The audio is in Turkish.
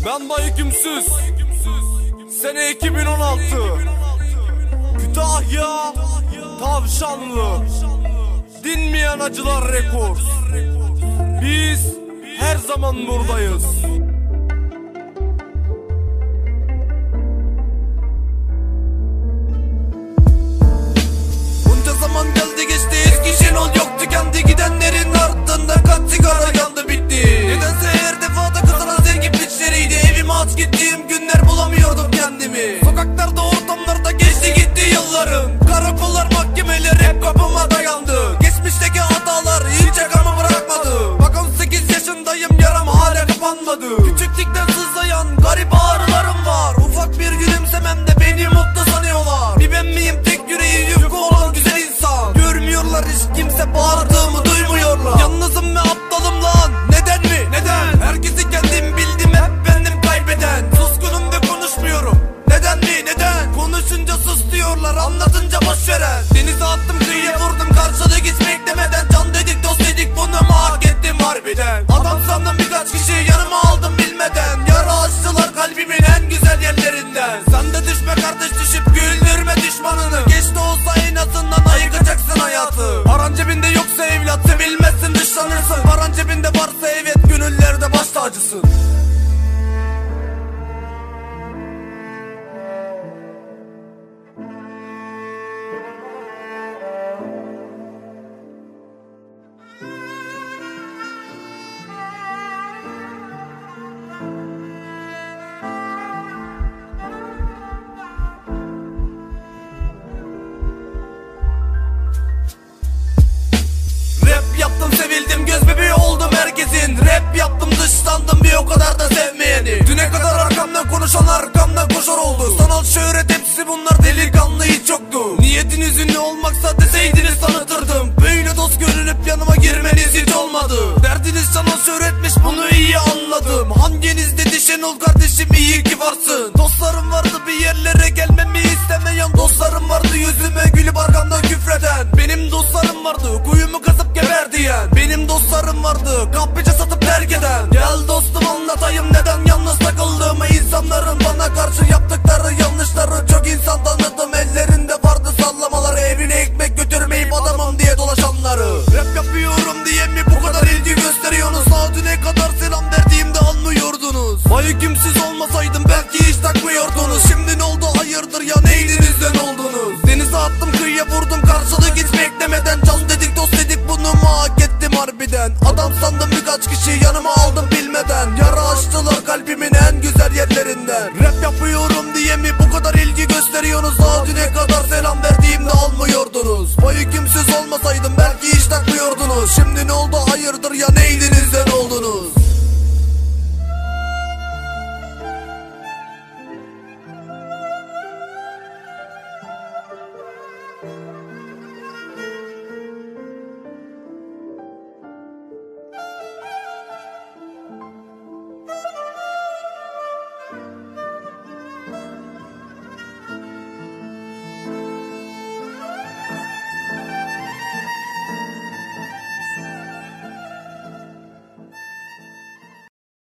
Ben Hükümsüz. Sene 2016. Kütahya, Tavşanlı. Dinmeyen Acılar Records. Biz her zaman buradayız. Bunca zaman geldi geçti, eski Şenol yok, tükendi. Gidenlerin ardından kaç sigara yandı bitti. Nedense her defada kazanan zengin piçleriydi. Evime aç gittiğim günler bulamıyordum kendimi. Sokaklarda, ortamlarda geçti gitti yıllarım. Karakollar, mahkemeler hep kapıma dayandı. Geçmişteki hatalar hiç yakamı bırakmadı. Bak 18 yaşındayım, yaram hala kapanmadı. Küçüklükten sızlayan garip ağrılarım var. Ufak bir gülümsememde beni mutlu sanıyorlar. Bir ben miyim tek yüreği yufka olan güzel insan? Görmüyorlar, hiç kimse bağırdığımı duymuyorlar. Yalnızım ve aptalım lan, neden mi? Neden? Herkesi kendim bildim, hep bendim kaybeden. Suskunum ve konuşmuyorum, neden mi? Neden? Konuşunca sus diyorlar, anlatınca boş veren. Denize attım, kıyıya vurdum, karşılık hiç beklemeden. Can dedik, dost dedik, bunu mu hak ettim harbiden? Adam sandım, birkaç kişi yanıma aldım bilmeden. Yara açtılar kalbimin en güzel yerlerinden. Sen de düşme kardeş, düşüp güldürme düşmanını. Geç de olsa en azından ayıkacaksın hayatı. Paran cebinde yoksa evlat, sevilmezsin, dışlanırsın. Paran cebinde varsa evet, gönüllerde baş tacısın. Rap yaptım, sevildim, göz bebeği oldum herkesin. Rap yaptım, dışlandım, bir o kadar da sevmeyeni. Düne kadar arkamdan konuşan arkamdan koşar oldu. Sanal şöhret hepsi bunlar, delikanlı hiç yoktu. Niyetin ünlü olmaksa deseydiniz tanıtırdım. Böyle dost görünüp yanıma girmeniz hiç olmadı. Derdiniz sanal şöhretmiş, bunu iyi anladım. Hanginiz dedi Şenol kardeşim, iyi ki varsın. Dostlarım vardı, bir yerlere gelmemi istemeyen. Dostlarım vardı, yüzüme gülüp arkamdan küfreden. Benim dostlarım vardı, kuyumu kazıp geber diyen. Benim dostlarım vardı, kahveci satıp terk eden. Gel dostum anlatayım neden yalnız takıldığımı. İnsanların bana karşı yaptıkları yanlışları çok insan tanıdım. Ellerinde vardı sallamaları, evine ekmek götürmeyip adamım diye dolaşanları. Rap yapıyorum diye mi bu kadar ilgi gösteriyorsunuz? Daha düne kadar selam verdiğimde almıyordunuz. Hükümsüz olmasaydım belki hiç takmıyordunuz. Şimdi ne oldu hayırdır ya, neydiniz de ne oldunuz? Denize attım, kıyıya vurdum, karşılık hiç beklemeden. Can dedik, dost dedik, bunu mu hak ettim harbiden? Adam sandım, birkaç kişi yanıma aldım bilmeden. Yara açtılar kalbimin en güzel yerlerinden. Rap yapıyorum diye mi bu kadar ilgi gösteriyorsunuz? Daha düne kadar selam verdiğimde almıyordunuz. Hükümsüz olmasaydım